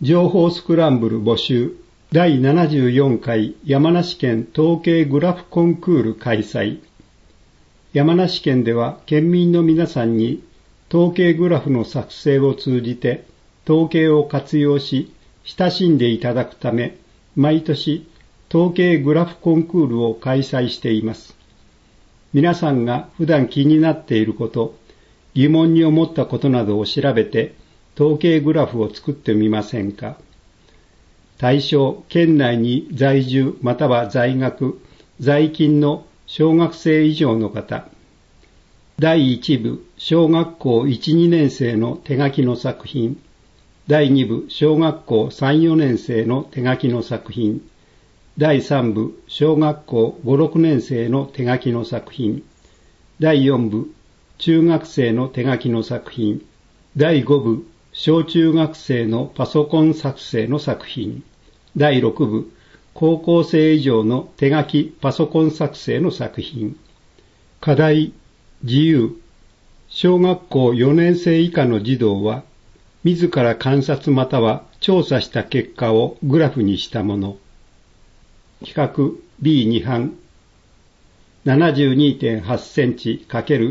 情報スクランブル募集第74回山梨県統計グラフコンクール開催。山梨県では県民の皆さんに統計グラフの作成を通じて統計を活用し親しんでいただくため、毎年統計グラフコンクールを開催しています。皆さんが普段気になっていること、疑問に思ったことなどを調べて統計グラフを作ってみませんか。対象、県内に在住または在学、在勤の小学生以上の方。第1部、小学校1、2年生の手書きの作品。第2部、小学校3、4年生の手書きの作品。第3部、小学校5、6年生の手書きの作品。第4部、中学生の手書きの作品。第5部、小中学生のパソコン作成の作品。第6部、高校生以上の手書きパソコン作成の作品。課題、自由。小学校4年生以下の児童は、自ら観察または調査した結果をグラフにしたもの。企画 B2 版。72.8 センチ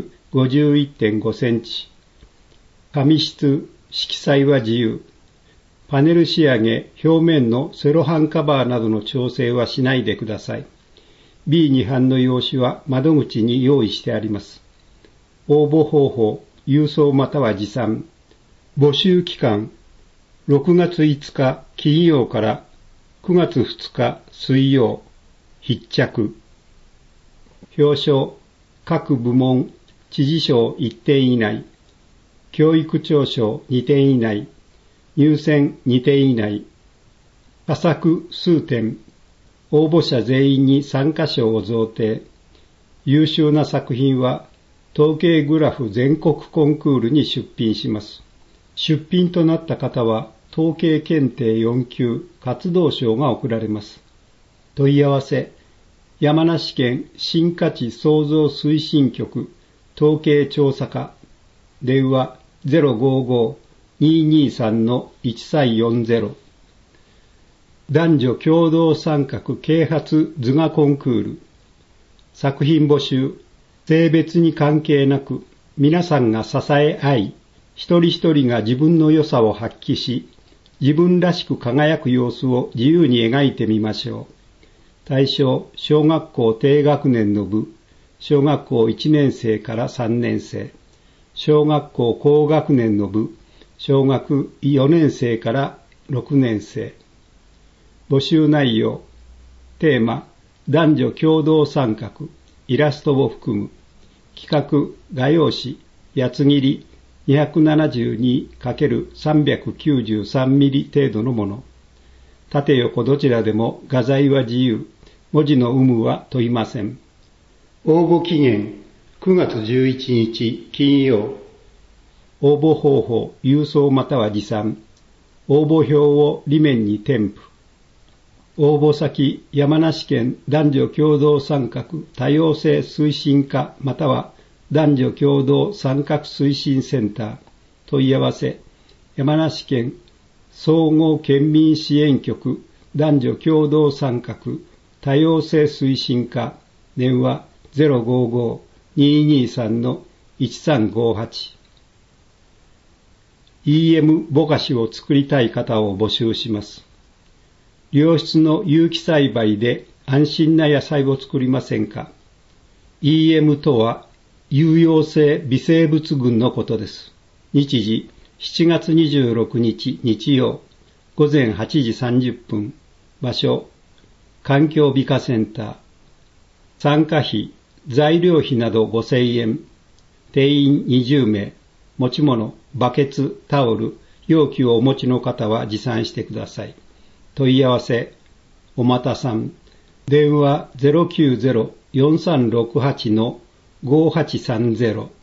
×51.5 センチ。紙質、色彩は自由。パネル仕上げ、表面のセロハンカバーなどの調整はしないでください。B2 版の用紙は窓口に用意してあります。応募方法、郵送または持参。募集期間、6月5日金曜から9月2日水曜。必着。表彰、各部門、知事賞1点以内。教育長賞2点以内、入選2点以内、佳作数点、応募者全員に参加賞を贈呈。優秀な作品は統計グラフ全国コンクールに出品します。出品となった方は統計検定4級活動賞が贈られます。問い合わせ、山梨県新価値創造推進局統計調査課、電話055-223-1340。男女共同参画啓発図画コンクール。作品募集。性別に関係なく、皆さんが支え合い、一人一人が自分の良さを発揮し、自分らしく輝く様子を自由に描いてみましょう。対象、小学校低学年の部、小学校1年生から3年生。小学校高学年の部、小学4年生から6年生。募集内容、テーマ、男女共同参画、イラストを含む。企画、画用紙、八つ切り 272×393 ミリ程度のもの。縦横どちらでも画材は自由。文字の有無は問いません。応募期限、9月11日金曜。応募方法、郵送または持参。応募表を裏面に添付。応募先、山梨県男女共同参画多様性推進課または男女共同参画推進センター。問い合わせ、山梨県総合県民支援局男女共同参画多様性推進課。電話055-223-1358。EM ぼかしを作りたい方を募集します。良質の有機栽培で安心な野菜を作りませんか。 EM とは有用性微生物群のことです。日時7月26日日曜午前8時30分。場所環境美化センター。参加費材料費など5000円。定員20名。持ち物、バケツ、タオル、容器をお持ちの方は持参してください。問い合わせ、おまたさん。電話 090-4368-5830。